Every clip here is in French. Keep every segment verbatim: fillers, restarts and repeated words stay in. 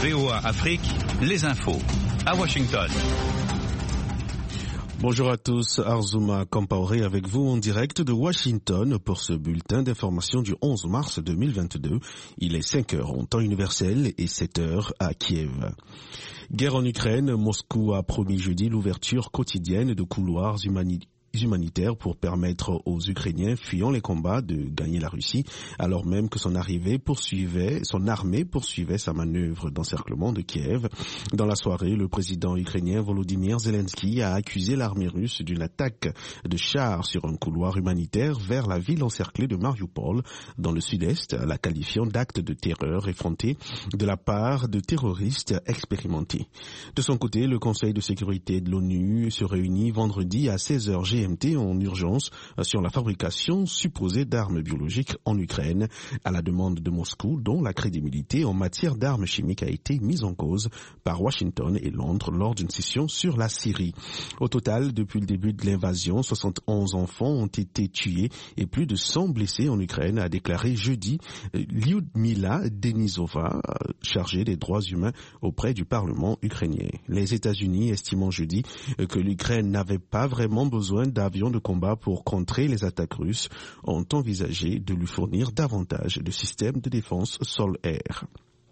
V O A Afrique, les infos à Washington. Bonjour à tous, Arzouma Kampaoré avec vous en direct de Washington pour ce bulletin d'information du onze mars deux mille vingt-deux. Il est cinq heures en temps universel et sept heures à Kiev. Guerre en Ukraine, Moscou a promis jeudi l'ouverture quotidienne de couloirs humanitaires humanitaires pour permettre aux Ukrainiens fuyant les combats de gagner la Russie, alors même que son arrivée poursuivait, son armée poursuivait sa manœuvre d'encerclement de Kiev. Dans la soirée, le président ukrainien Volodymyr Zelensky a accusé l'armée russe d'une attaque de chars sur un couloir humanitaire vers la ville encerclée de Mariupol, dans le sud-est, la qualifiant d'acte de terreur effronté de la part de terroristes expérimentés. De son côté, le Conseil de sécurité de l'ONU se réunit vendredi à seize heures G M T en urgence sur la fabrication supposée d'armes biologiques en Ukraine, à la demande de Moscou, dont la crédibilité en matière d'armes chimiques a été mise en cause par Washington et Londres lors d'une session sur la Syrie. Au total, depuis le début de l'invasion, soixante et onze enfants ont été tués et plus de cent blessés en Ukraine, a déclaré jeudi Lyudmila Denisova, chargée des droits humains auprès du Parlement ukrainien. Les États-Unis estimant jeudi que l'Ukraine n'avait pas vraiment besoin d'avions de combat pour contrer les attaques russes, ont envisagé de lui fournir davantage de systèmes de défense sol-air.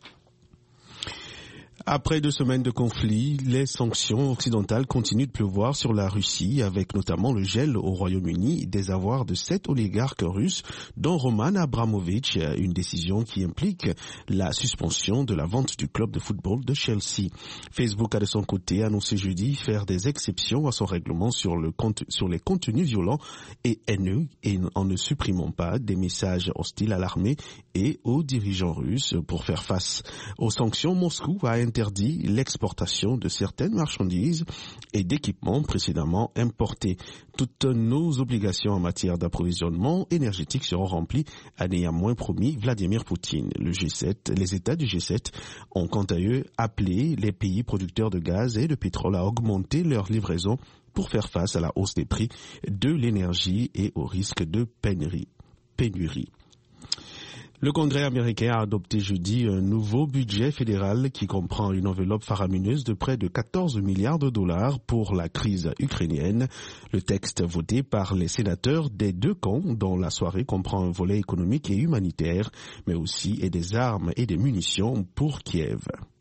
Après deux semaines de conflit, les sanctions occidentales continuent de pleuvoir sur la Russie, avec notamment le gel au Royaume-Uni des avoirs de sept oligarques russes, dont Roman Abramovich, une décision qui implique la suspension de la vente du club de football de Chelsea. Facebook a de son côté annoncé jeudi faire des exceptions à son règlement sur, le, sur les contenus violents et haineux, et en ne supprimant pas des messages hostiles à l'armée et aux dirigeants russes. Pour faire face aux sanctions, Moscou a interdit l'exportation de certaines marchandises et d'équipements précédemment importés. Toutes nos obligations en matière d'approvisionnement énergétique seront remplies, a néanmoins promis Vladimir Poutine. Le G sept, les États du G sept ont quant à eux appelé les pays producteurs de gaz et de pétrole à augmenter leurs livraisons pour faire face à la hausse des prix de l'énergie et au risque de pénurie. pénurie. Le Congrès américain a adopté jeudi un nouveau budget fédéral qui comprend une enveloppe faramineuse de près de quatorze milliards de dollars pour la crise ukrainienne. Le texte voté par les sénateurs des deux camps, dont la soirée comprend un volet économique et humanitaire, mais aussi et des armes et des munitions pour Kiev.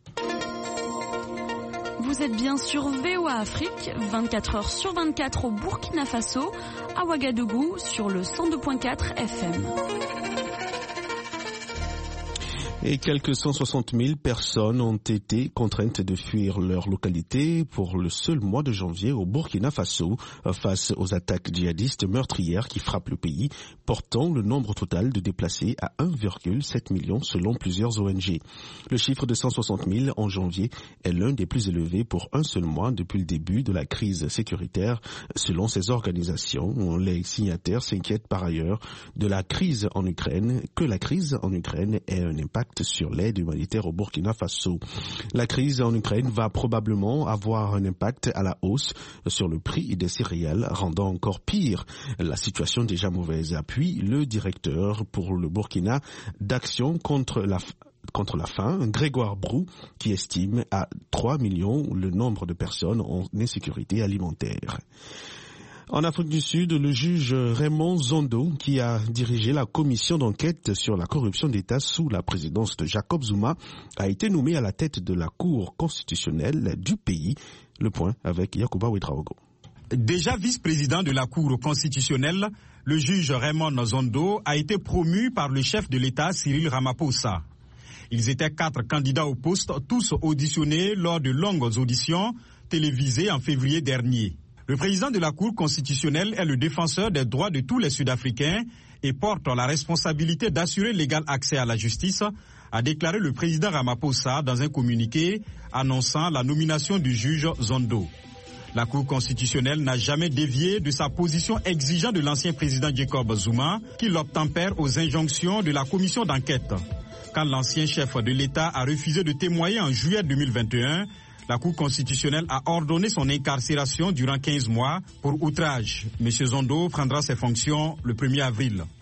Vous êtes bien sur V O A Afrique, vingt-quatre heures sur vingt-quatre au Burkina Faso, à Ouagadougou sur le cent deux virgule quatre F M. Et quelques cent soixante mille personnes ont été contraintes de fuir leur localité pour le seul mois de janvier au Burkina Faso face aux attaques djihadistes meurtrières qui frappent le pays, portant le nombre total de déplacés à un virgule sept million selon plusieurs O N G. Le chiffre de cent soixante mille en janvier est l'un des plus élevés pour un seul mois depuis le début de la crise sécuritaire selon ces organisations. Les signataires s'inquiètent par ailleurs de la crise en Ukraine, que la crise en Ukraine ait un impact sur l'aide humanitaire au Burkina Faso. La crise en Ukraine va probablement avoir un impact à la hausse sur le prix des céréales, rendant encore pire la situation déjà mauvaise. Appuie le directeur pour le Burkina d'Action contre la contre la faim, Grégoire Brou, qui estime à trois millions le nombre de personnes en insécurité alimentaire. En Afrique du Sud, le juge Raymond Zondo, qui a dirigé la commission d'enquête sur la corruption d'État sous la présidence de Jacob Zuma, a été nommé à la tête de la Cour constitutionnelle du pays. Le point avec Yacouba Ouedraogo. Déjà vice-président de la Cour constitutionnelle, le juge Raymond Zondo a été promu par le chef de l'État Cyril Ramaphosa. Ils étaient quatre candidats au poste, tous auditionnés lors de longues auditions télévisées en février dernier. Le président de la Cour constitutionnelle est le défenseur des droits de tous les Sud-Africains et porte la responsabilité d'assurer l'égal accès à la justice, a déclaré le président Ramaphosa dans un communiqué annonçant la nomination du juge Zondo. La Cour constitutionnelle n'a jamais dévié de sa position exigeant de l'ancien président Jacob Zuma, qui l'obtempère aux injonctions de la commission d'enquête. Quand l'ancien chef de l'État a refusé de témoigner en juillet deux mille vingt et un, la Cour constitutionnelle a ordonné son incarcération durant quinze mois pour outrage. M. Zondo prendra ses fonctions le premier avril.